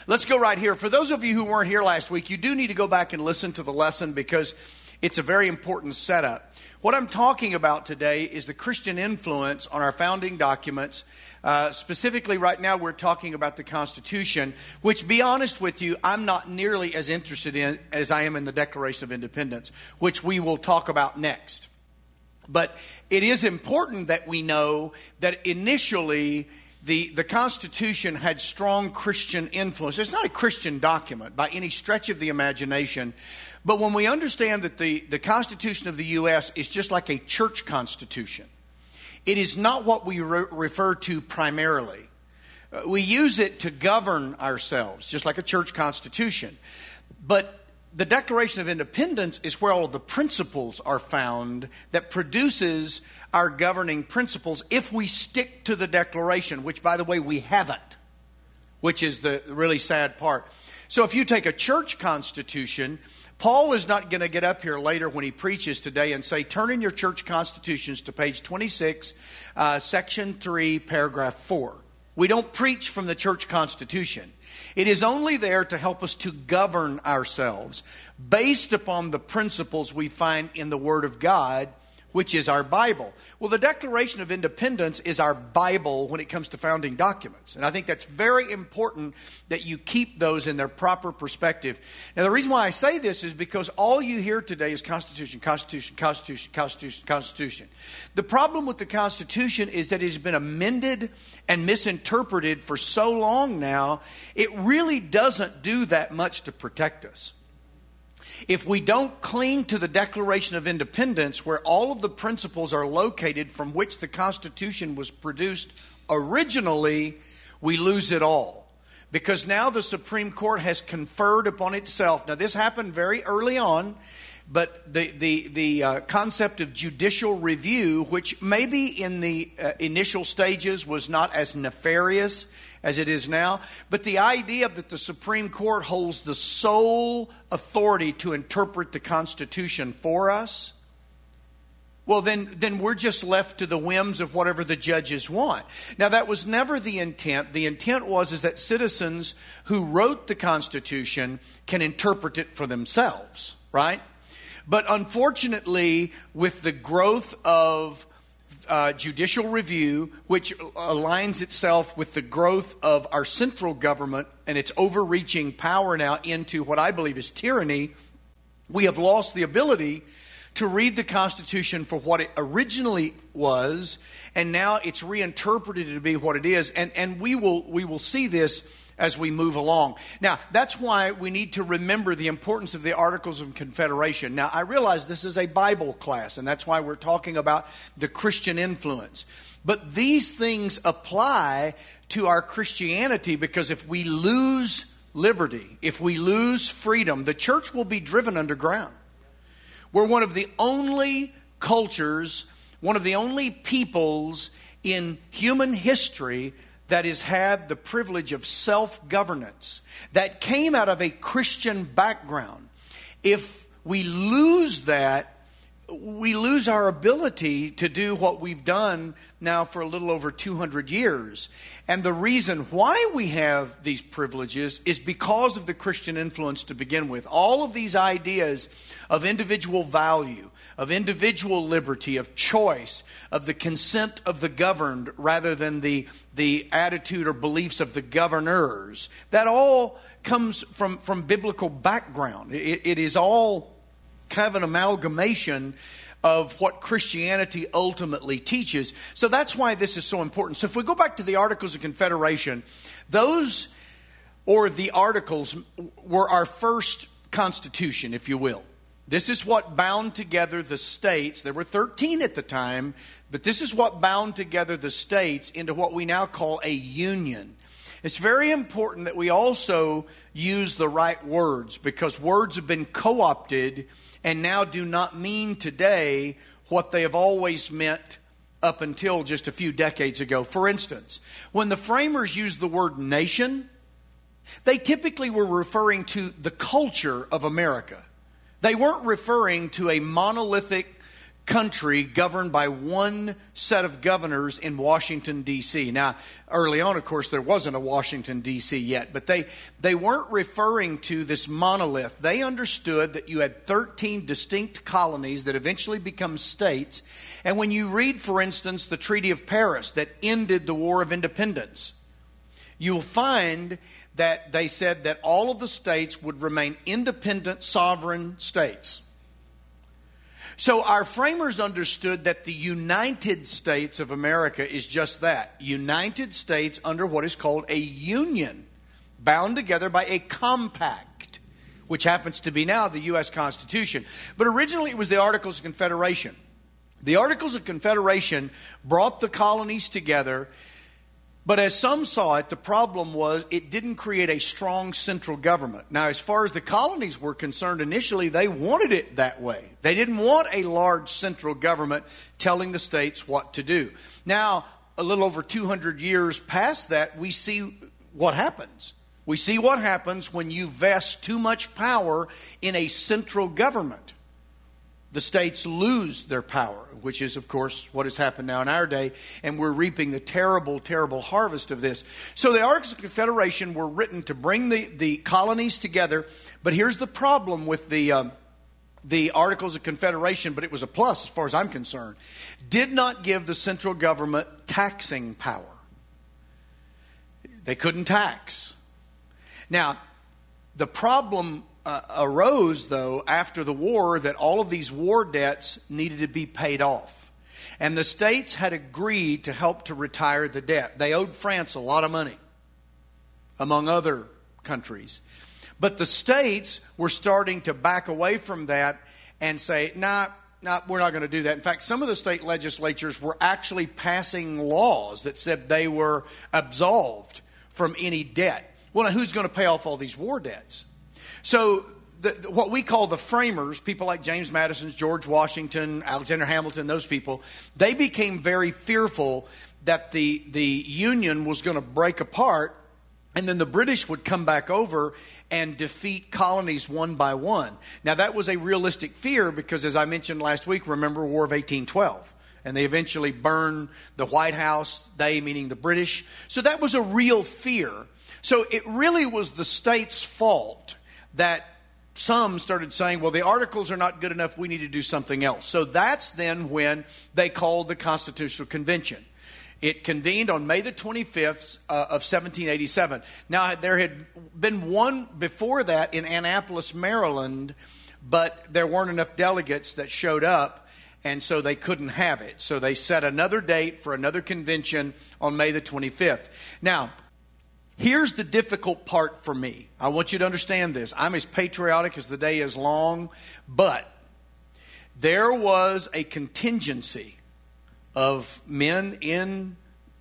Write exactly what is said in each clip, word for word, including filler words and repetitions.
Let's go right here. For those of you who weren't here last week, you do need to go back and listen to the lesson because it's a very important setup. What I'm talking about today is the Christian influence on our founding documents. Uh, specifically, right now, we're talking about the Constitution, which, be honest with you, I'm not nearly as interested in as I am in the Declaration of Independence, which we will talk about next. But it is important that we know that initially the, the Constitution had strong Christian influence. It's not a Christian document by any stretch of the imagination. But when we understand that the, the Constitution of the U S is just like a church constitution, it is not what we re- refer to primarily. Uh, we use it to govern ourselves, just like a church constitution. But the Declaration of Independence is where all of the principles are found that produces our governing principles if we stick to the Declaration, which, by the way, we haven't, which is the really sad part. So if you take a church constitution, Paul is not going to get up here later when he preaches today and say, turn in your church constitutions to page twenty-six, uh, section three, paragraph four. We don't preach from the church constitution. It is only there to help us to govern ourselves based upon the principles we find in the Word of God, which is our Bible. Well, the Declaration of Independence is our Bible when it comes to founding documents. And I think that's very important that you keep those in their proper perspective. Now, the reason why I say this is because all you hear today is Constitution, Constitution, Constitution, Constitution, Constitution. The problem with the Constitution is that it has been amended and misinterpreted for so long now, it really doesn't do that much to protect us. If we don't cling to the Declaration of Independence, where all of the principles are located from which the Constitution was produced originally, we lose it all. Because now the Supreme Court has conferred upon itself. Now, this happened very early on, but the the the uh, concept of judicial review, which maybe in the uh, initial stages was not as nefarious as it is now, but the idea that the Supreme Court holds the sole authority to interpret the Constitution for us, well, then, then we're just left to the whims of whatever the judges want. Now, that was never the intent. The intent was is that citizens who wrote the Constitution can interpret it for themselves, right? But unfortunately, with the growth of Uh, judicial review, which aligns itself with the growth of our central government and its overreaching power now into what I believe is tyranny, we have lost the ability to read the Constitution for what it originally was, and now it's reinterpreted to be what it is. And, and we will we will see this as we move along. Now, that's why we need to remember the importance of the Articles of Confederation. Now, I realize this is a Bible class, and that's why we're talking about the Christian influence. But these things apply to our Christianity because if we lose liberty, if we lose freedom, the church will be driven underground. We're one of the only cultures, one of the only peoples in human history that has had the privilege of self-governance, that came out of a Christian background. If we lose that, we lose our ability to do what we've done now for a little over two hundred years. And the reason why we have these privileges is because of the Christian influence to begin with. All of these ideas of individual value, of individual liberty, of choice, of the consent of the governed rather than the, the attitude or beliefs of the governors, that all comes from, from biblical background. It, it is all kind of an amalgamation of what Christianity ultimately teaches. So that's why this is so important. So if we go back to the Articles of Confederation, those, or the Articles, were our first constitution, if you will. This is what bound together the states. There were thirteen at the time, but this is what bound together the states into what we now call a union. It's very important that we also use the right words, because words have been co-opted and now do not mean today what they have always meant up until just a few decades ago. For instance, when the framers used the word nation, they typically were referring to the culture of America. They weren't referring to a monolithic country governed by one set of governors in Washington, D C Now, early on, of course, there wasn't a Washington, D C yet, but they, they weren't referring to this monolith. They understood that you had thirteen distinct colonies that eventually become states. And when you read, for instance, the Treaty of Paris that ended the War of Independence, you'll find that they said that all of the states would remain independent, sovereign states. So our framers understood that the United States of America is just that. United States under what is called a union, bound together by a compact, which happens to be now the U S Constitution. But originally it was the Articles of Confederation. The Articles of Confederation brought the colonies together. But as some saw it, the problem was it didn't create a strong central government. Now, as far as the colonies were concerned, initially they wanted it that way. They didn't want a large central government telling the states what to do. Now, a little over two hundred years past that, we see what happens. We see what happens when you vest too much power in a central government. The states lose their power, which is, of course, what has happened now in our day, and we're reaping the terrible, terrible harvest of this. So the Articles of Confederation were written to bring the, the colonies together, but here's the problem with the, um, the Articles of Confederation, but it was a plus as far as I'm concerned, did not give the central government taxing power. They couldn't tax. Now, the problem Uh, arose, though, after the war that all of these war debts needed to be paid off. And the states had agreed to help to retire the debt. They owed France a lot of money, among other countries. But the states were starting to back away from that and say, nah, nah, we're not going to do that. In fact, some of the state legislatures were actually passing laws that said they were absolved from any debt. Well, now, who's going to pay off all these war debts? So the, what we call the framers, people like James Madison, George Washington, Alexander Hamilton, those people, they became very fearful that the, the Union was going to break apart, and then the British would come back over and defeat colonies one by one. Now, that was a realistic fear because, as I mentioned last week, remember War of eighteen twelve. And they eventually burned the White House, they meaning the British. So that was a real fear. So it really was the state's fault that some started saying, well, the Articles are not good enough, we need to do something else. So that's then when they called the Constitutional Convention. It convened on May the twenty-fifth uh, of seventeen eighty-seven. Now, there had been one before that in Annapolis, Maryland, but there weren't enough delegates that showed up, and so they couldn't have it. So they set another date for another convention on May the twenty-fifth. Now, here's the difficult part for me. I want you to understand this. I'm as patriotic as the day is long, but there was a contingency of men in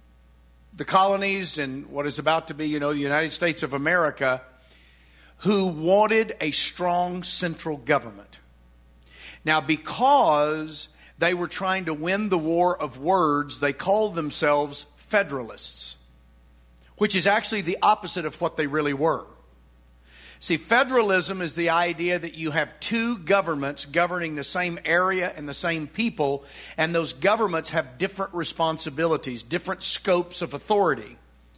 the colonies and what is about to be, you know, the United States of America who wanted a strong central government. Now, because they were trying to win the war of words, they called themselves Federalists, which is actually the opposite of what they really were. See, federalism is the idea that you have two governments governing the same area and the same people, and those governments have different responsibilities, different scopes of authority.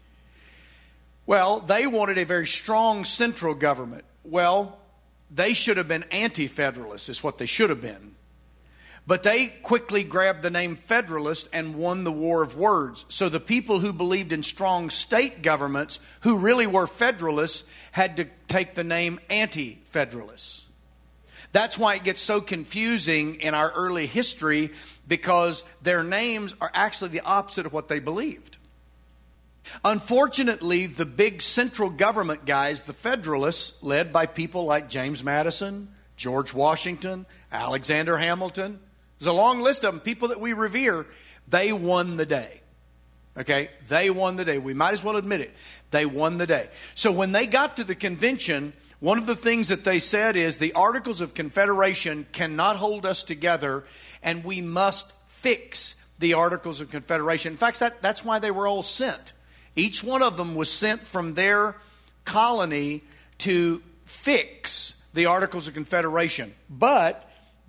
Well, they wanted a very strong central government. Well, they should have been anti-federalists, is what they should have been. But they quickly grabbed the name Federalist and won the war of words. So the people who believed in strong state governments, who really were Federalists, had to take the name Anti-Federalists. That's why it gets so confusing in our early history, because their names are actually the opposite of what they believed. Unfortunately, the big central government guys, the Federalists, led by people like James Madison, George Washington, Alexander Hamilton, there's a long list of them, people that we revere, they won the day. Okay? They won the day. We might as well admit it. They won the day. So when they got to the convention, one of the things that they said is the Articles of Confederation cannot hold us together, and we must fix the Articles of Confederation. In fact, that, that's why they were all sent. Each one of them was sent from their colony to fix the Articles of Confederation. But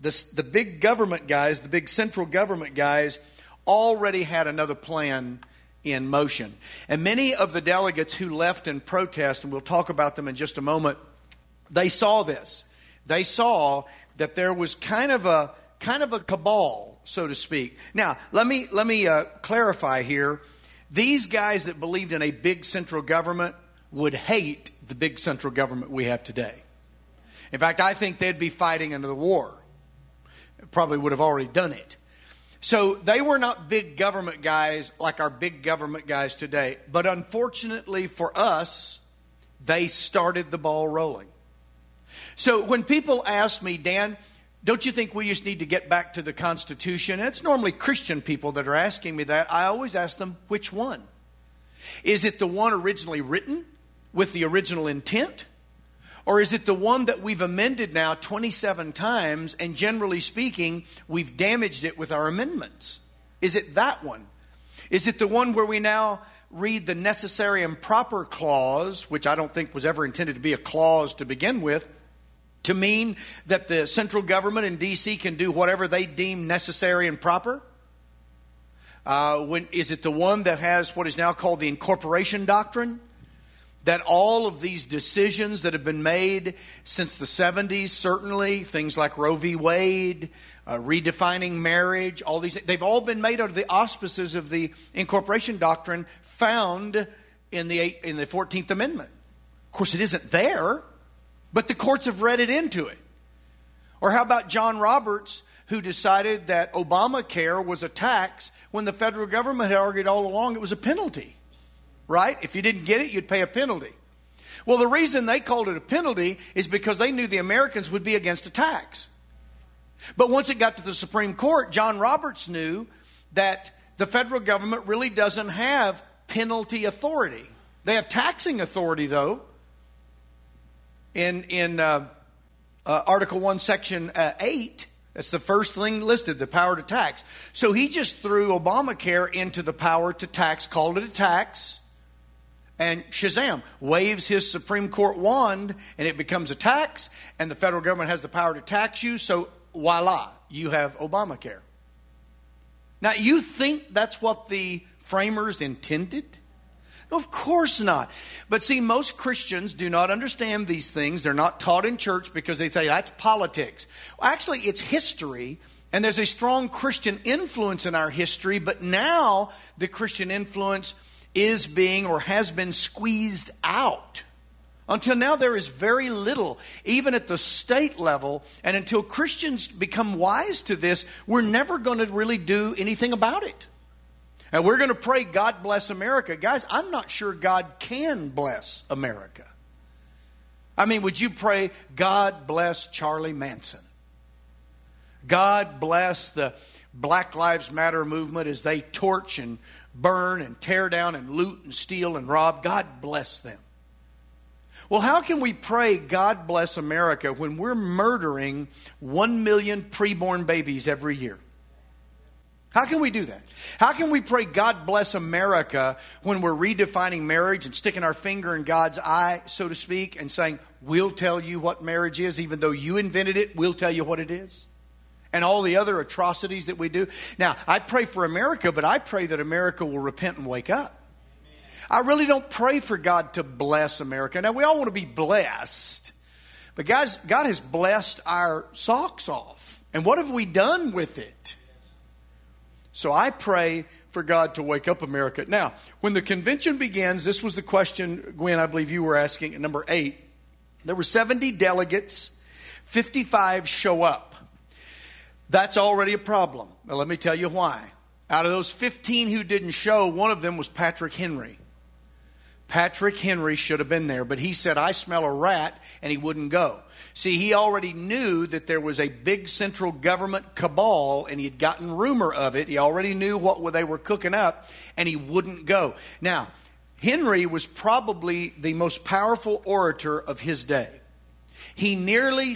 the, the big government guys, the big central government guys, already had another plan in motion. And many of the delegates who left in protest, and we'll talk about them in just a moment, they saw this. They saw that there was kind of a kind of a cabal, so to speak. Now, let me let me uh, clarify here. These guys that believed in a big central government would hate the big central government we have today. In fact, I think they'd be fighting another war. Probably would have already done it. So they were not big government guys like our big government guys today. But unfortunately for us, they started the ball rolling. So when people ask me, Dan, don't you think we just need to get back to the Constitution? And it's normally Christian people that are asking me that. I always ask them, which one? Is it the one originally written with the original intent? Or is it the one that we've amended now twenty-seven times, and generally speaking, we've damaged it with our amendments? Is it that one? Is it the one where we now read the necessary and proper clause, which I don't think was ever intended to be a clause to begin with, to mean that the central government in D C can do whatever they deem necessary and proper? Uh, when, is it the one that has what is now called the incorporation doctrine? That all of these decisions that have been made since the seventies, certainly, things like Roe v. Wade, uh, redefining marriage, all these, they've all been made under the auspices of the incorporation doctrine found in the in the fourteenth Amendment. Of course, it isn't there, but the courts have read it into it. Or how about John Roberts, who decided that Obamacare was a tax when the federal government had argued all along it was a penalty? Right? If you didn't get it, you'd pay a penalty. Well, the reason they called it a penalty is because they knew the Americans would be against a tax. But once it got to the Supreme Court, John Roberts knew that the federal government really doesn't have penalty authority. They have taxing authority, though. In, in uh, uh, Article one, Section uh, eight, that's the first thing listed, the power to tax. So he just threw Obamacare into the power to tax, called it a tax. And Shazam, waves his Supreme Court wand, and it becomes a tax, and the federal government has the power to tax you, so voila, you have Obamacare. Now, you think that's what the framers intended? No, of course not. But see, most Christians do not understand these things. They're not taught in church because they say that's politics. Well, actually, it's history. And there's a strong Christian influence in our history, but now the Christian influence is being or has been squeezed out. Until now, there is very little, even at the state level. And until Christians become wise to this, we're never going to really do anything about it. And we're going to pray, God bless America. Guys, I'm not sure God can bless America. I mean, would you pray, God bless Charlie Manson? God bless the Black Lives Matter movement as they torch and burn and tear down and loot and steal and rob. God bless them. Well, how can we pray, God bless America, when we're murdering one million preborn babies every year? How can we do that? How can we pray, God bless America, when we're redefining marriage and sticking our finger in God's eye, so to speak, and saying, we'll tell you what marriage is, even though you invented it, we'll tell you what it is? And all the other atrocities that we do. Now, I pray for America, but I pray that America will repent and wake up. I really don't pray for God to bless America. Now, we all want to be blessed. But guys, God has blessed our socks off. And what have we done with it? So I pray for God to wake up America. Now, when the convention begins, this was the question, Gwen, I believe you were asking at number eight. There were seventy delegates, fifty-five show up. That's already a problem. Now, let me tell you why. Out of those fifteen who didn't show, one of them was Patrick Henry. Patrick Henry should have been there, but he said, I smell a rat, and he wouldn't go. See, he already knew that there was a big central government cabal, and he had gotten rumor of it. He already knew what they were cooking up, and he wouldn't go. Now, Henry was probably the most powerful orator of his day. He nearly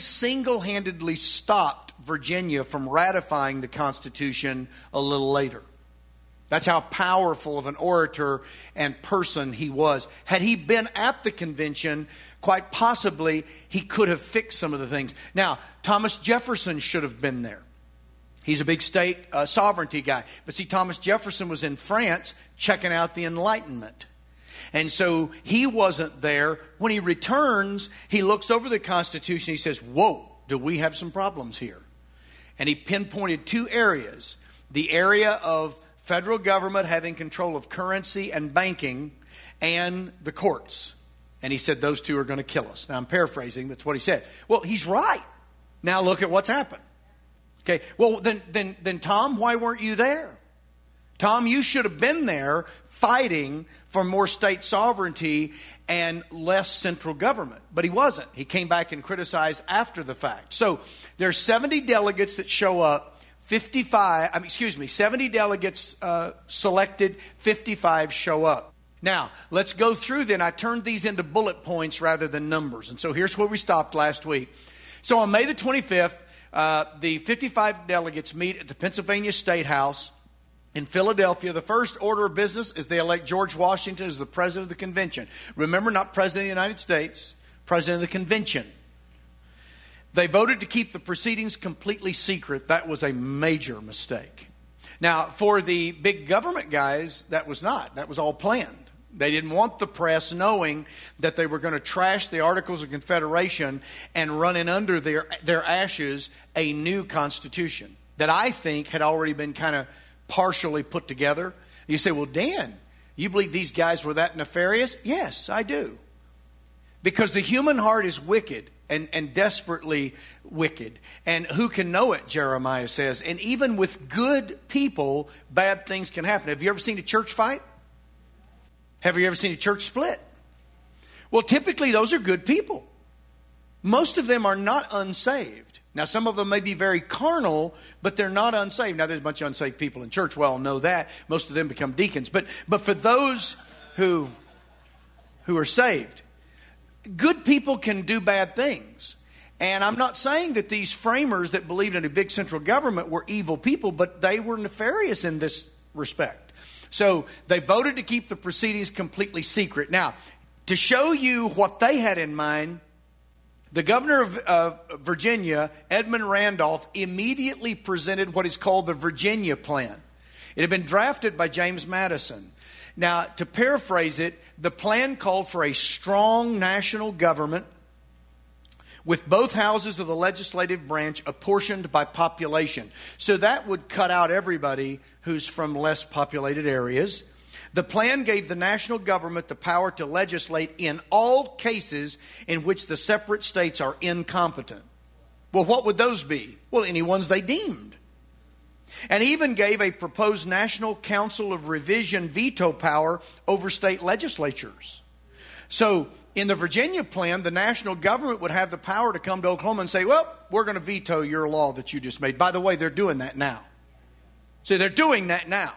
single-handedly stopped Virginia from ratifying the Constitution a little later. That's how powerful of an orator and person he was. Had he been at the convention, quite possibly he could have fixed some of the things. Now, Thomas Jefferson should have been there. He's a big state uh, sovereignty guy. But see, Thomas Jefferson was in France checking out the Enlightenment. And so he wasn't there. When he returns, he looks over the Constitution. He says, whoa, do we have some problems here? And he pinpointed two areas. The area of federal government having control of currency and banking, and the courts. And he said those two are going to kill us. Now I'm paraphrasing, that's what he said. Well, he's right. Now look at what's happened. Okay, well then, then, then Tom, why weren't you there? Tom, you should have been there fighting for more state sovereignty and less central government. But he wasn't. He came back and criticized after the fact. So there's seventy delegates that show up. fifty-five, I mean, excuse me, seventy delegates uh, selected, fifty-five show up. Now, let's go through then. I turned these into bullet points rather than numbers. And so here's where we stopped last week. So on May the twenty-fifth, uh, the fifty-five delegates meet at the Pennsylvania State House in Philadelphia. The first order of business is they elect George Washington as the president of the convention. Remember, not president of the United States, president of the convention. They voted to keep the proceedings completely secret. That was a major mistake. Now, for the big government guys, that was not. That was all planned. They didn't want the press knowing that they were going to trash the Articles of Confederation and run in under their, their ashes a new Constitution that I think had already been kind of partially put together. You say, well, Dan, you believe these guys were that nefarious? Yes, I do. Because the human heart is wicked. And, and desperately wicked. And who can know it, Jeremiah says. And even with good people, bad things can happen. Have you ever seen a church fight? Have you ever seen a church split? Well, typically those are good people. Most of them are not unsaved. Now, some of them may be very carnal, but they're not unsaved. Now, there's a bunch of unsaved people in church. We all know that. Most of them become deacons. But, but for those who, who are saved, good people can do bad things. And I'm not saying that these framers that believed in a big central government were evil people, but they were nefarious in this respect. So they voted to keep the proceedings completely secret. Now, to show you what they had in mind, the governor of uh, Virginia, Edmund Randolph, immediately presented what is called the Virginia Plan. It had been drafted by James Madison. Now, to paraphrase it, the plan called for a strong national government with both houses of the legislative branch apportioned by population. So that would cut out everybody who's from less populated areas. The plan gave the national government the power to legislate in all cases in which the separate states are incompetent. Well, what would those be? Well, any ones they deemed. And even gave a proposed National Council of Revision veto power over state legislatures. So in the Virginia plan, the national government would have the power to come to Oklahoma and say, well, we're going to veto your law that you just made. By the way, they're doing that now. So they're doing that now.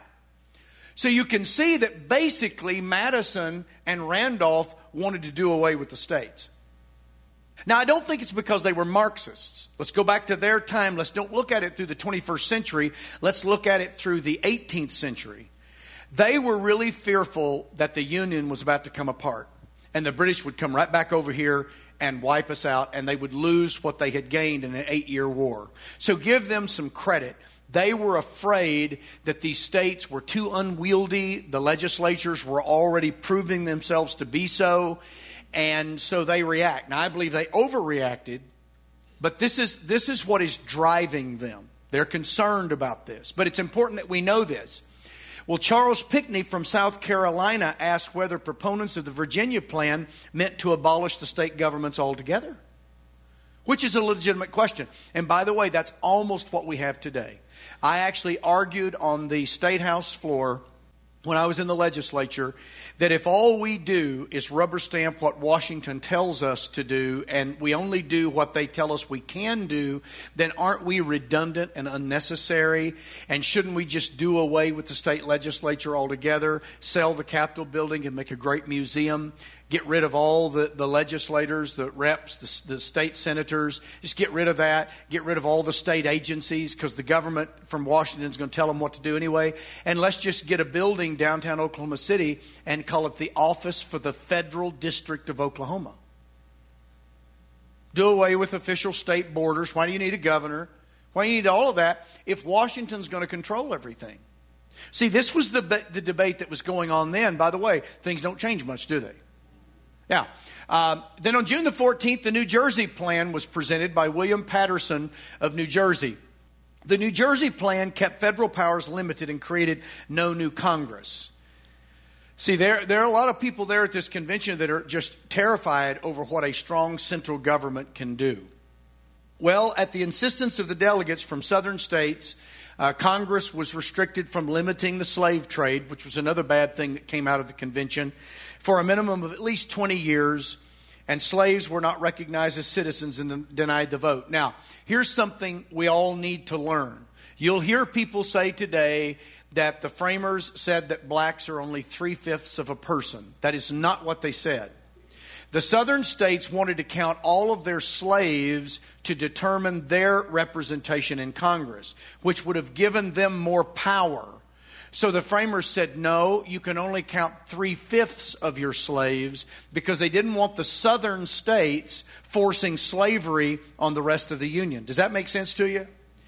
So you can see that basically Madison and Randolph wanted to do away with the states. Now, I don't think it's because they were Marxists. Let's go back to their time. Let's don't look at it through the twenty-first century. Let's look at it through the eighteenth century. They were really fearful that the Union was about to come apart. And the British would come right back over here and wipe us out. And they would lose what they had gained in an eight-year war. So give them some credit. They were afraid that these states were too unwieldy. The legislatures were already proving themselves to be so. And so they react. Now, I believe they overreacted, but this is this is what is driving them. They're concerned about this. But it's important that we know this. Well, Charles Pinckney from South Carolina asked whether proponents of the Virginia plan meant to abolish the state governments altogether, which is a legitimate question. And by the way, that's almost what we have today. I actually argued on the State House floor when I was in the legislature, that if all we do is rubber stamp what Washington tells us to do, and we only do what they tell us we can do, then aren't we redundant and unnecessary? And shouldn't we just do away with the state legislature altogether, sell the Capitol building and make a great museum, Get rid of all the, the legislators, the reps, the, the state senators. Just get rid of that. Get rid of all the state agencies because the government from Washington is going to tell them what to do anyway. And let's just get a building downtown Oklahoma City and call it the Office for the Federal District of Oklahoma. Do away with official state borders. Why do you need a governor? Why do you need all of that if Washington's going to control everything? See, this was the, the debate that was going on then. By the way, things don't change much, do they? Now, um, then on June the fourteenth, the New Jersey plan was presented by William Patterson of New Jersey. The New Jersey plan kept federal powers limited and created no new Congress. See, there, there are a lot of people there at this convention that are just terrified over what a strong central government can do. Well, at the insistence of the delegates from southern states, uh, Congress was restricted from limiting the slave trade, which was another bad thing that came out of the convention, for a minimum of at least twenty years, and slaves were not recognized as citizens and denied the vote. Now, here's something we all need to learn. You'll hear people say today that the framers said that blacks are only three-fifths of a person. That is not what they said. The southern states wanted to count all of their slaves to determine their representation in Congress, which would have given them more power. So the framers said, no, you can only count three-fifths of your slaves because they didn't want the southern states forcing slavery on the rest of the Union. Does that make sense to you?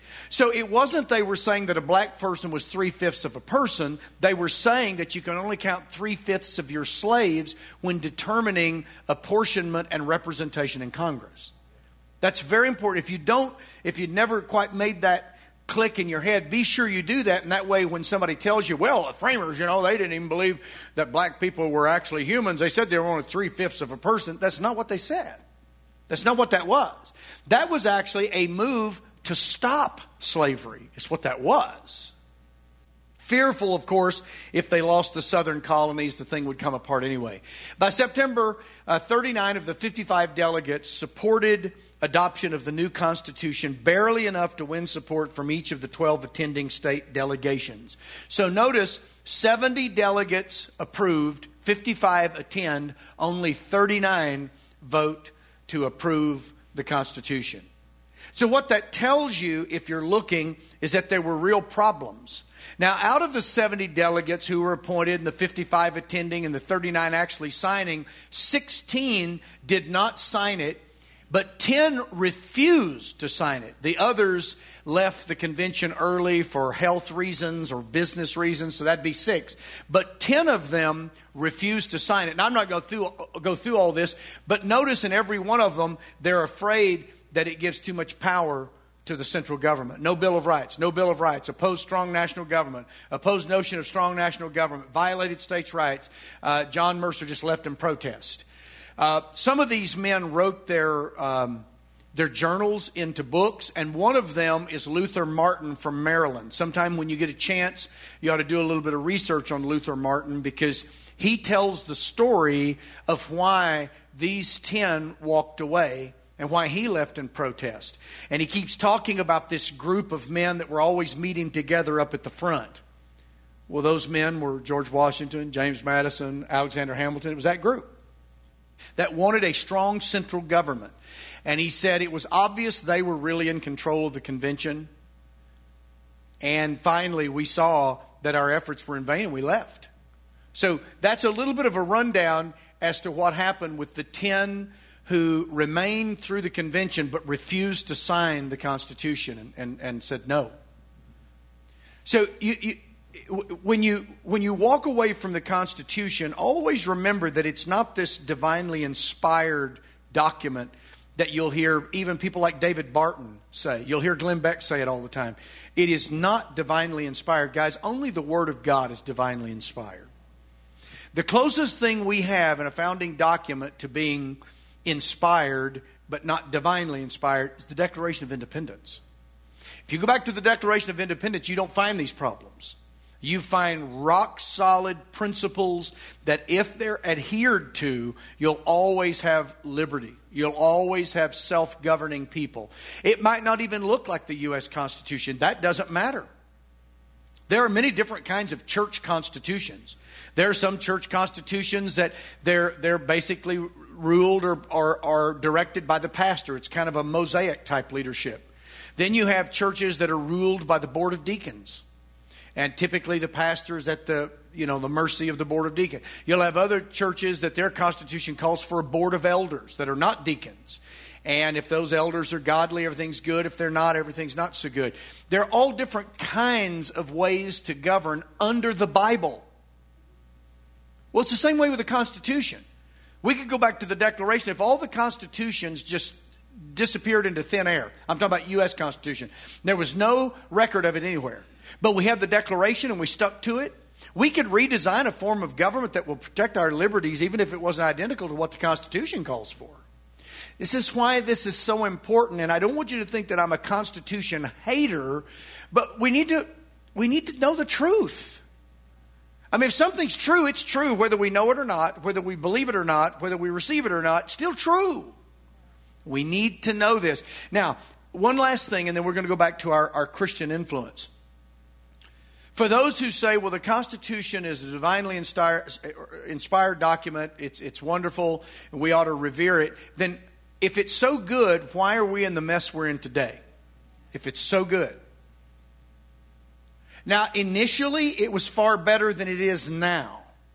So it wasn't they were saying that a black person was three-fifths of a person. They were saying that you can only count three-fifths of your slaves when determining apportionment and representation in Congress. That's very important. If you don't, if you never quite made that click in your head, be sure you do that. And that way when somebody tells you, well, the framers, you know, they didn't even believe that black people were actually humans. They said they were only three-fifths of a person. That's not what they said. That's not what that was. That was actually a move to stop slavery, is what that was. Fearful, of course, if they lost the southern colonies, the thing would come apart anyway. By September, uh, thirty-nine of the fifty-five delegates supported adoption of the new Constitution, barely enough to win support from each of the twelve attending state delegations. So notice, seventy delegates approved, fifty-five attend, only thirty-nine vote to approve the Constitution. So what that tells you, if you're looking, is that there were real problems. Now, out of the seventy delegates who were appointed and the fifty-five attending and the thirty-nine actually signing, sixteen did not sign it, but ten refused to sign it. The others left the convention early for health reasons or business reasons, so that'd be six. But ten of them refused to sign it. And I'm not going to go through, go through all this, but notice in every one of them, they're afraid that it gives too much power to the central government. No Bill of Rights, no Bill of Rights, opposed strong national government, opposed notion of strong national government, violated states' rights. Uh, John Mercer just left in protest. Uh, some of these men wrote their um, their journals into books, and one of them is Luther Martin from Maryland. Sometime when you get a chance, you ought to do a little bit of research on Luther Martin because he tells the story of why these ten walked away and why he left in protest. And he keeps talking about this group of men that were always meeting together up at the front. Well, those men were George Washington, James Madison, Alexander Hamilton. It was that group that wanted a strong central government. And he said it was obvious they were really in control of the convention. And finally, we saw that our efforts were in vain and we left. So that's a little bit of a rundown as to what happened with the ten who remained through the convention but refused to sign the Constitution and, and, and said no. So you, you, when you when you walk away from the Constitution, always remember that it's not this divinely inspired document that you'll hear even people like David Barton say. You'll hear Glenn Beck say it all the time. It is not divinely inspired. Guys, only the Word of God is divinely inspired. The closest thing we have in a founding document to being inspired, but not divinely inspired, is the Declaration of Independence. If you go back to the Declaration of Independence, you don't find these problems. You find rock-solid principles that if they're adhered to, you'll always have liberty. You'll always have self-governing people. It might not even look like the U S Constitution. That doesn't matter. There are many different kinds of church constitutions. There are some church constitutions that they're they're basically ruled or are, are directed by the pastor. It's kind of a Mosaic type leadership. Then you have churches that are ruled by the board of deacons. And typically the pastor is at the, you know, the mercy of the board of deacons. You'll have other churches that their constitution calls for a board of elders that are not deacons. And if those elders are godly, everything's good. If they're not, everything's not so good. There are all different kinds of ways to govern under the Bible. Well, it's the same way with the Constitution. We could go back to the Declaration. If all the constitutions just disappeared into thin air, I'm talking about U S Constitution, there was no record of it anywhere. But we have the Declaration and we stuck to it. We could redesign a form of government that will protect our liberties even if it wasn't identical to what the Constitution calls for. This is why this is so important, and I don't want you to think that I'm a Constitution hater, but we need to we need to know the truth. I mean, if something's true, it's true, whether we know it or not, whether we believe it or not, whether we receive it or not, it's still true. We need to know this. Now, one last thing, and then we're going to go back to our, our Christian influence. For those who say, well, the Constitution is a divinely inspired, inspired document, it's, it's wonderful, and we ought to revere it, then if it's so good, why are we in the mess we're in today? If it's so good. Now, initially, it was far better than it is now.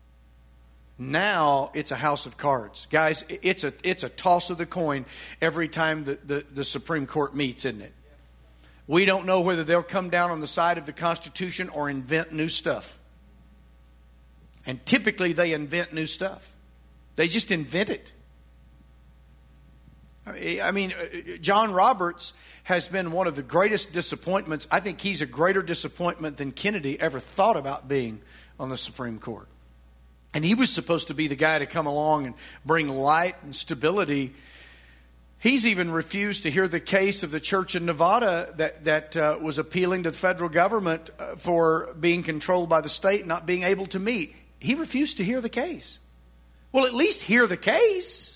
Now, it's a house of cards. Guys, it's a, it's a toss of the coin every time the, the, the Supreme Court meets, isn't it? We don't know whether they'll come down on the side of the Constitution or invent new stuff. And typically they invent new stuff. They just invent it. I mean, John Roberts has been one of the greatest disappointments. I think he's a greater disappointment than Kennedy ever thought about being on the Supreme Court. And he was supposed to be the guy to come along and bring light and stability. He's even refused to hear the case of the church in Nevada that, that uh, was appealing to the federal government uh, for being controlled by the state and not being able to meet. He refused to hear the case. Well, at least hear the case.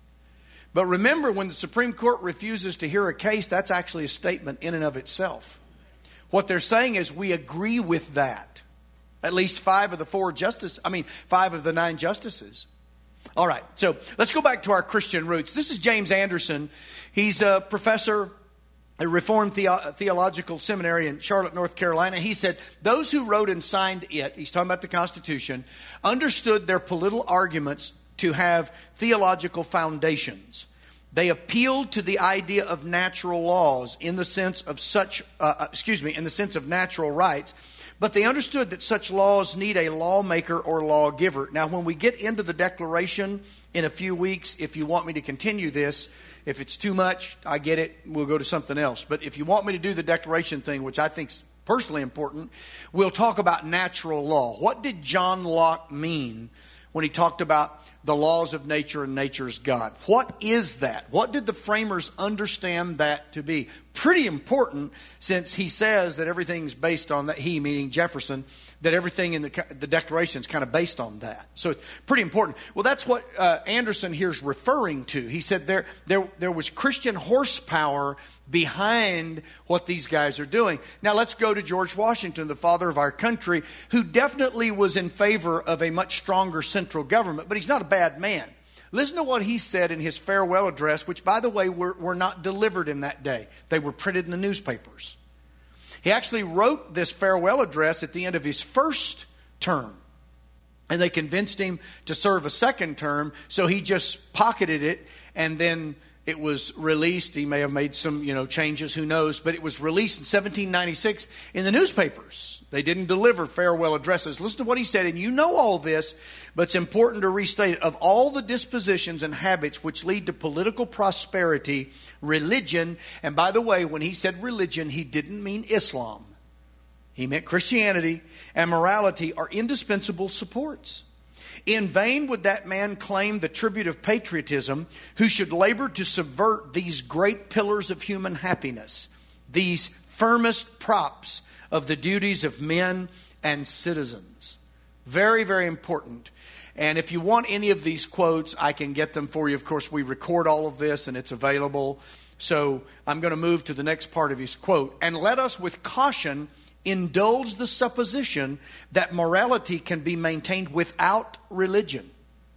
But remember, when the Supreme Court refuses to hear a case, that's actually a statement in and of itself. What they're saying is we agree with that. At least five of the four justices, I mean, five of the nine justices. All right, so let's go back to our Christian roots. This is James Anderson. He's a professor at Reformed The- Theological Seminary in Charlotte, North Carolina. He said, those who wrote and signed it, he's talking about the Constitution, understood their political arguments to have theological foundations. They appealed to the idea of natural laws in the sense of such, uh, excuse me, in the sense of natural rights. But they understood that such laws need a lawmaker or lawgiver. Now, when we get into the Declaration in a few weeks, if you want me to continue this, if it's too much, I get it, we'll go to something else. But if you want me to do the Declaration thing, which I think is personally important, we'll talk about natural law. What did John Locke mean when he talked about the laws of nature and nature's God? What is that? What did the framers understand that to be? Pretty important, since he says that everything's based on that. He, meaning Jefferson, that everything in the, the Declaration is kind of based on that. So it's pretty important. Well, that's what uh, Anderson here is referring to. He said there, there, there was Christian horsepower behind what these guys are doing. Now let's go to George Washington, the father of our country, who definitely was in favor of a much stronger central government, but he's not a bad man. Listen to what he said in his farewell address, which, by the way, were, were not delivered in that day. They were printed in the newspapers. He actually wrote this farewell address at the end of his first term. And they convinced him to serve a second term, so he just pocketed it, and then it was released. He may have made some, you know, changes, who knows, but it was released in seventeen ninety-six in the newspapers. They didn't deliver farewell addresses. Listen to what he said, and you know all this, but it's important to restate it. Of all the dispositions and habits which lead to political prosperity, religion, and by the way, when he said religion, he didn't mean Islam. He meant Christianity and morality are indispensable supports. In vain would that man claim the tribute of patriotism who should labor to subvert these great pillars of human happiness, these firmest props of the duties of men and citizens. Very, very important. And if you want any of these quotes, I can get them for you. Of course, we record all of this and it's available. So I'm going to move to the next part of his quote. And let us with caution indulge the supposition that morality can be maintained without religion.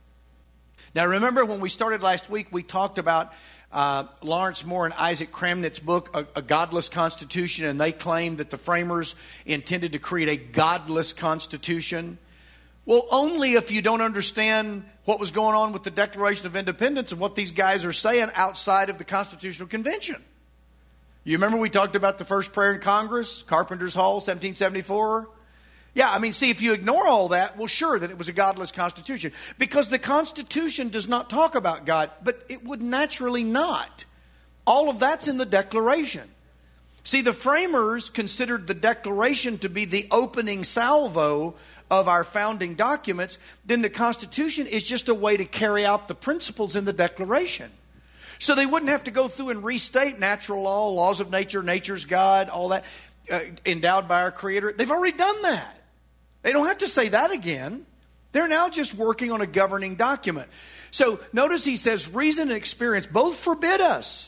Now, remember when we started last week, we talked about uh, Lawrence Moore and Isaac Cramnitz's book, A, A Godless Constitution, and they claimed that the framers intended to create a godless constitution. Well, only if you don't understand what was going on with the Declaration of Independence and what these guys are saying outside of the Constitutional Convention. You remember we talked about the first prayer in Congress, Carpenter's Hall, seventeen seventy-four? Yeah, I mean, see, if you ignore all that, well, sure, that it was a godless constitution. Because the Constitution does not talk about God, but it would naturally not. All of that's in the Declaration. See, the framers considered the Declaration to be the opening salvo of our founding documents. Then the Constitution is just a way to carry out the principles in the Declaration. So they wouldn't have to go through and restate natural law, laws of nature, nature's God, all that, uh, endowed by our Creator. They've already done that. They don't have to say that again. They're now just working on a governing document. So notice he says, reason and experience both forbid us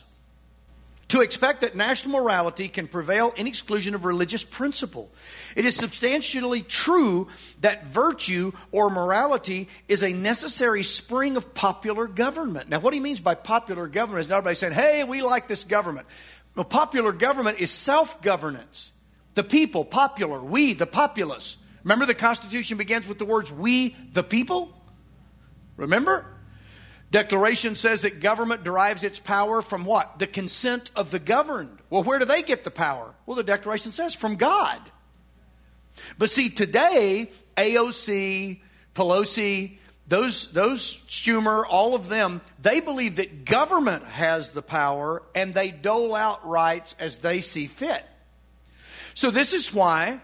to expect that national morality can prevail in exclusion of religious principle. It is substantially true that virtue or morality is a necessary spring of popular government. Now, what he means by popular government is not everybody saying, hey, we like this government. Well, popular government is self-governance. The people, popular, we, the populace. Remember, the Constitution begins with the words, we, the people? Remember? Declaration says that government derives its power from what? The consent of the governed. Well, where do they get the power? Well, the Declaration says from God. But see, today, A O C, Pelosi, those, those Schumer, all of them, they believe that government has the power and they dole out rights as they see fit. So this is why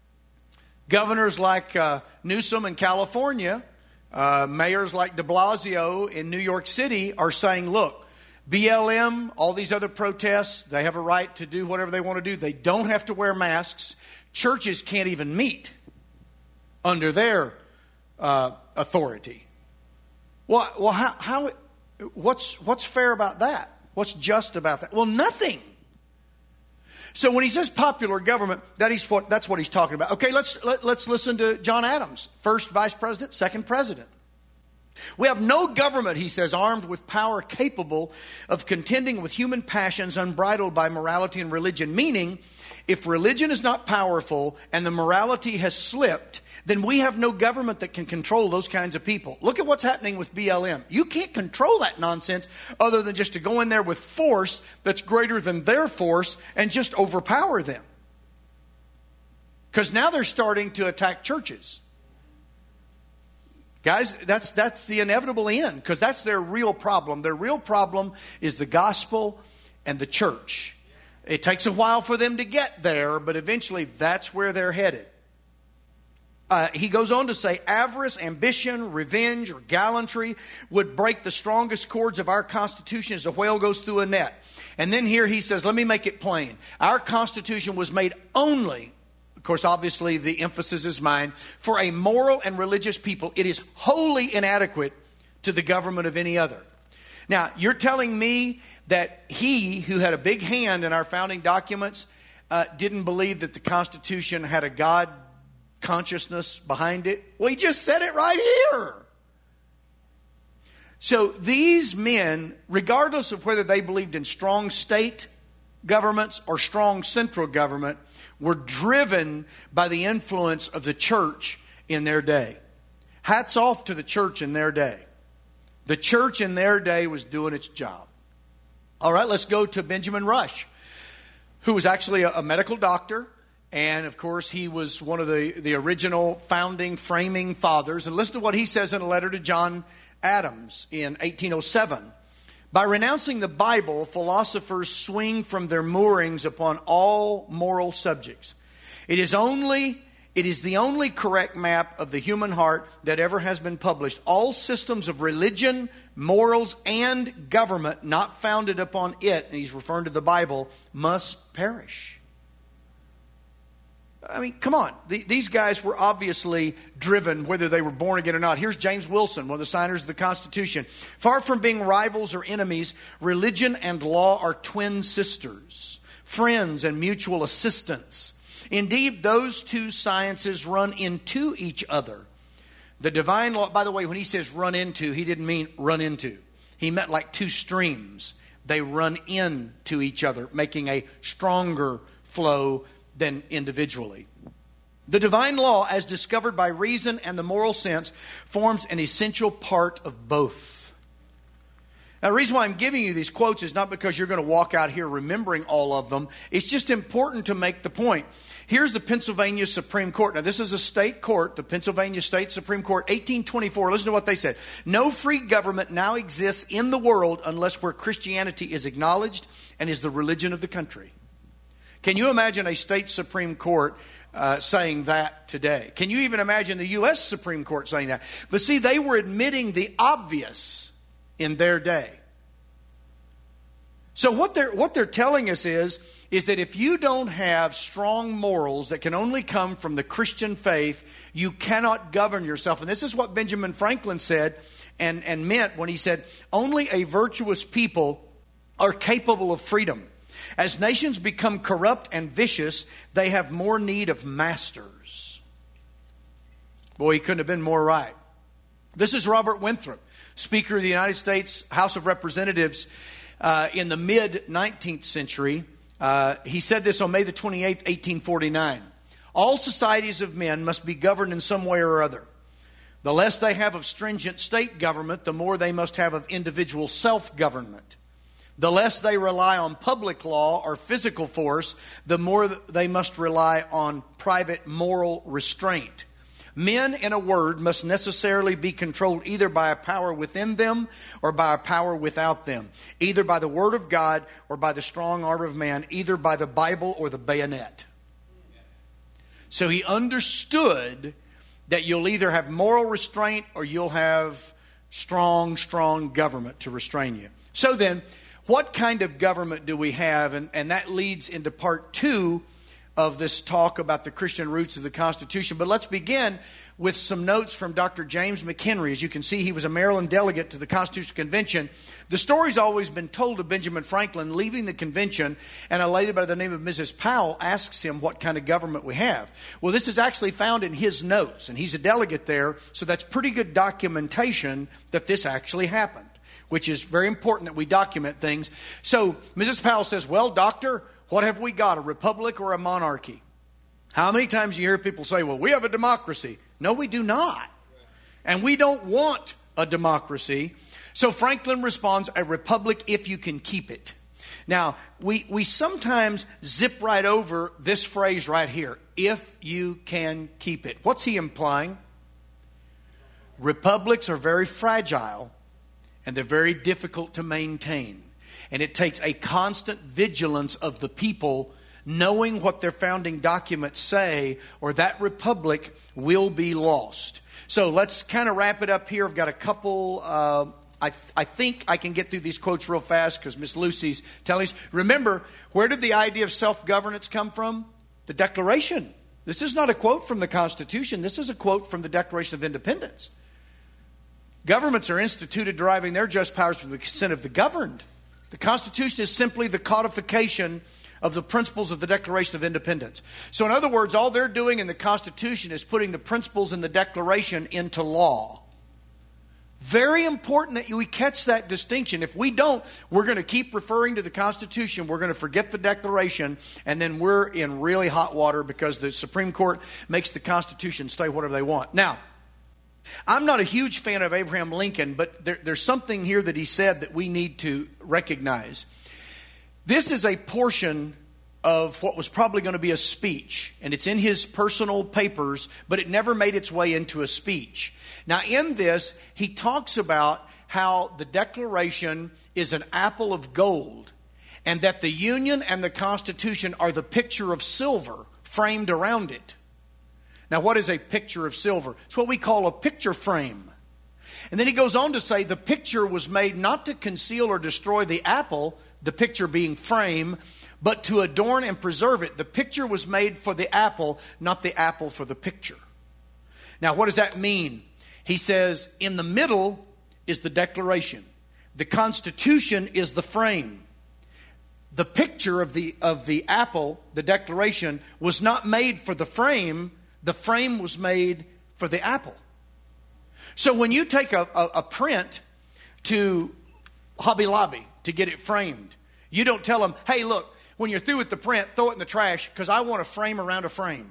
governors like uh, Newsom in California, uh, mayors like de Blasio in New York City are saying, look, B L M, all these other protests, they have a right to do whatever they want to do. They don't have to wear masks. Churches can't even meet under their uh, authority. Well, well how, how, what's, what's fair about that? What's just about that? Well, nothing. So when he says popular government, that is what, that's what he's talking about. Okay, let's, let, let's listen to John Adams, first vice president, second president. We have no government, he says, armed with power capable of contending with human passions unbridled by morality and religion. Meaning, if religion is not powerful and the morality has slipped, then we have no government that can control those kinds of people. Look at what's happening with B L M. You can't control that nonsense other than just to go in there with force that's greater than their force and just overpower them. Because now they're starting to attack churches. Guys, that's, that's the inevitable end, because that's their real problem. Their real problem is the gospel and the church. It takes a while for them to get there, but eventually that's where they're headed. Uh, he goes on to say, avarice, ambition, revenge, or gallantry would break the strongest cords of our Constitution as a whale goes through a net. And then here he says, let me make it plain. Our Constitution was made only, of course, obviously the emphasis is mine, for a moral and religious people. It is wholly inadequate to the government of any other. Now, you're telling me that he, who had a big hand in our founding documents, uh, didn't believe that the Constitution had a God consciousness behind it? Well, he just said it right here. So these men, regardless of whether they believed in strong state governments or strong central government, were driven by the influence of the church in their day. Hats off to the church in their day. The church in their day was doing its job. All right, let's go to Benjamin Rush, who was actually a, a medical doctor. And, of course, he was one of the, the original founding, framing fathers. And listen to what he says in a letter to John Adams in eighteen oh seven. By renouncing the Bible, philosophers swing from their moorings upon all moral subjects. It is only, it is the only correct map of the human heart that ever has been published. All systems of religion, morals, and government not founded upon it, and he's referring to the Bible, must perish. I mean, come on. The, these guys were obviously driven, whether they were born again or not. Here's James Wilson, one of the signers of the Constitution. Far from being rivals or enemies, religion and law are twin sisters, friends and mutual assistants. Indeed, those two sciences run into each other. The divine law, by the way, when he says run into, he didn't mean run into. He meant like two streams. They run into each other, making a stronger flow than individually. The divine law, as discovered by reason and the moral sense, forms an essential part of both. Now, the reason why I'm giving you these quotes is not because you're going to walk out here remembering all of them. It's just important to make the point. Here's the Pennsylvania Supreme Court. Now, this is a state court, the Pennsylvania State Supreme Court, eighteen twenty-four. Listen to what they said. No free government now exists in the world unless where Christianity is acknowledged and is the religion of the country. Can you imagine a state Supreme Court uh, saying that today? Can you even imagine the U S Supreme Court saying that? But see, they were admitting the obvious in their day. So what they're what they're telling us is, is that if you don't have strong morals that can only come from the Christian faith, you cannot govern yourself. And this is what Benjamin Franklin said and, and meant when he said, only a virtuous people are capable of freedom. As nations become corrupt and vicious, they have more need of masters. Boy, he couldn't have been more right. This is Robert Winthrop, Speaker of the United States House of Representatives uh, in the mid-nineteenth century. Uh, he said this on May the twenty-eighth, eighteen forty-nine. All societies of men must be governed in some way or other. The less they have of stringent state government, the more they must have of individual self-government. The less they rely on public law or physical force, the more they must rely on private moral restraint. Men, in a word, must necessarily be controlled either by a power within them or by a power without them, either by the Word of God or by the strong arm of man, either by the Bible or the bayonet. So he understood that you'll either have moral restraint or you'll have strong, strong government to restrain you. So then, what kind of government do we have? And, and that leads into part two of this talk about the Christian roots of the Constitution. But let's begin with some notes from Doctor James McHenry. As you can see, he was a Maryland delegate to the Constitutional Convention. The story's always been told of Benjamin Franklin leaving the convention, and a lady by the name of Missus Powell asks him what kind of government we have. Well, this is actually found in his notes, and he's a delegate there, so that's pretty good documentation that this actually happened, which is very important that we document things. So Missus Powell says, well, doctor, what have we got, a republic or a monarchy? How many times do you hear people say, well, we have a democracy? No, we do not. And we don't want a democracy. So Franklin responds, a republic if you can keep it. Now, we, we sometimes zip right over this phrase right here, if you can keep it. What's he implying? Republics are very fragile and they're very difficult to maintain. And it takes a constant vigilance of the people knowing what their founding documents say, or that republic will be lost. So let's kind of wrap it up here. I've got a couple, uh, I, I think I can get through these quotes real fast because Miss Lucy's telling us. Remember, where did the idea of self-governance come from? The Declaration. This is not a quote from the Constitution. This is a quote from the Declaration of Independence. Governments are instituted deriving their just powers from the consent of the governed. The Constitution is simply the codification of the principles of the Declaration of Independence. So in other words, all they're doing in the Constitution is putting the principles in the Declaration into law. Very important that we catch that distinction. If we don't, we're going to keep referring to the Constitution. We're going to forget the Declaration, and then we're in really hot water because the Supreme Court makes the Constitution say whatever they want. Now, I'm not a huge fan of Abraham Lincoln, but there, there's something here that he said that we need to recognize. This is a portion of what was probably going to be a speech, and it's in his personal papers, but it never made its way into a speech. Now, in this, he talks about how the Declaration is an apple of gold, and that the Union and the Constitution are the picture of silver framed around it. Now, what is a picture of silver? It's what we call a picture frame. And then he goes on to say the picture was made not to conceal or destroy the apple, the picture being frame, but to adorn and preserve it. The picture was made for the apple, not the apple for the picture. Now, what does that mean? He says, in the middle is the Declaration. The Constitution is the frame. the picture of the, of the apple, the declaration, was not made for the frame. The frame was made for the apple. So when you take a, a, a print to Hobby Lobby to get it framed, you don't tell them, hey, look, when you're through with the print, throw it in the trash because I want a frame around a frame.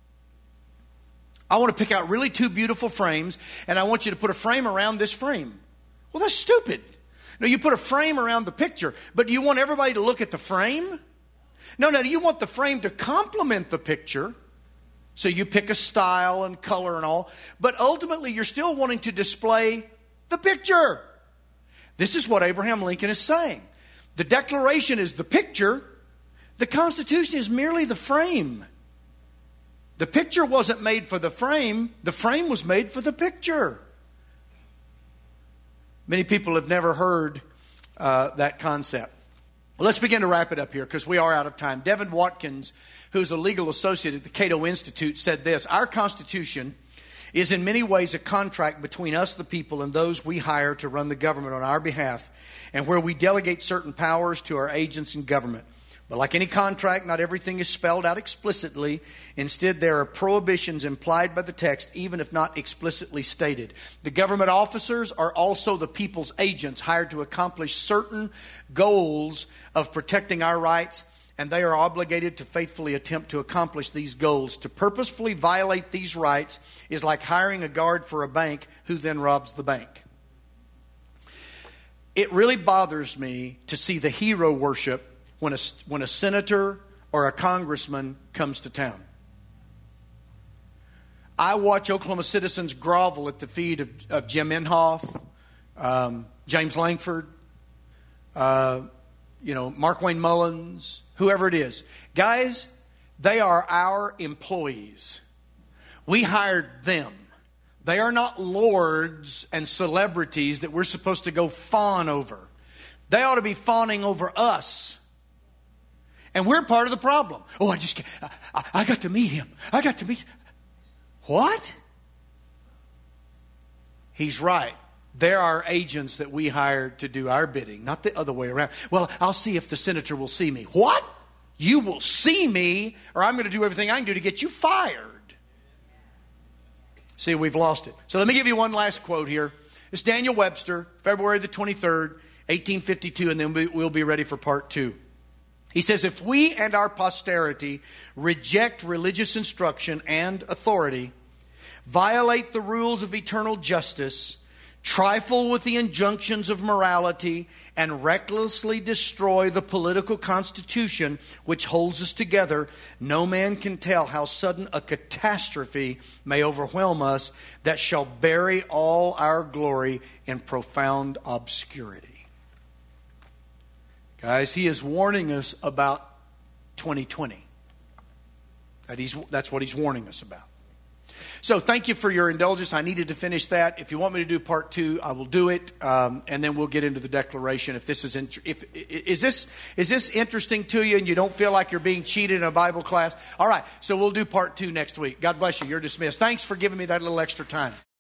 I want to pick out really two beautiful frames, and I want you to put a frame around this frame. Well, that's stupid. No, you put a frame around the picture, but do you want everybody to look at the frame? No, no, you want the frame to complement the picture. So you pick a style and color and all, but ultimately you're still wanting to display the picture. This is what Abraham Lincoln is saying. The Declaration is the picture. The Constitution is merely the frame. The picture wasn't made for the frame. The frame was made for the picture. Many people have never heard uh, that concept. Well, let's begin to wrap it up here because we are out of time. Devin Watkins, who's a legal associate at the Cato Institute, said this: our Constitution is in many ways a contract between us, the people, and those we hire to run the government on our behalf, and where we delegate certain powers to our agents in government. But like any contract, not everything is spelled out explicitly. Instead, there are prohibitions implied by the text, even if not explicitly stated. The government officers are also the people's agents, hired to accomplish certain goals of protecting our rights, and they are obligated to faithfully attempt to accomplish these goals. To purposefully violate these rights is like hiring a guard for a bank who then robs the bank. It really bothers me to see the hero worship when a, when a senator or a congressman comes to town. I watch Oklahoma citizens grovel at the feet of, of Jim Inhofe, um, James Langford, uh, you know, Mark Wayne Mullins, whoever it is. Guys, they are our employees. We hired them. They are not lords and celebrities that we're supposed to go fawn over. They ought to be fawning over us. And we're part of the problem. Oh, I just, I, I got to meet him. I got to meet. What? He's right. There are agents that we hired to do our bidding, not the other way around. Well, I'll see if the senator will see me. What? You will see me, or I'm going to do everything I can do to get you fired. See, we've lost it. So let me give you one last quote here. It's Daniel Webster, February the twenty-third, eighteen fifty-two, and then we'll be ready for part two. He says, if we and our posterity reject religious instruction and authority, violate the rules of eternal justice, trifle with the injunctions of morality, and recklessly destroy the political constitution which holds us together, no man can tell how sudden a catastrophe may overwhelm us that shall bury all our glory in profound obscurity. Guys, he is warning us about twenty twenty. That he's, that's what he's warning us about. So thank you for your indulgence. I needed to finish that. If you want me to do part two, I will do it, um, and then we'll get into the declaration. If this is int- if is this is this interesting to you, and you don't feel like you're being cheated in a Bible class, all right. So we'll do part two next week. God bless you. You're dismissed. Thanks for giving me that little extra time.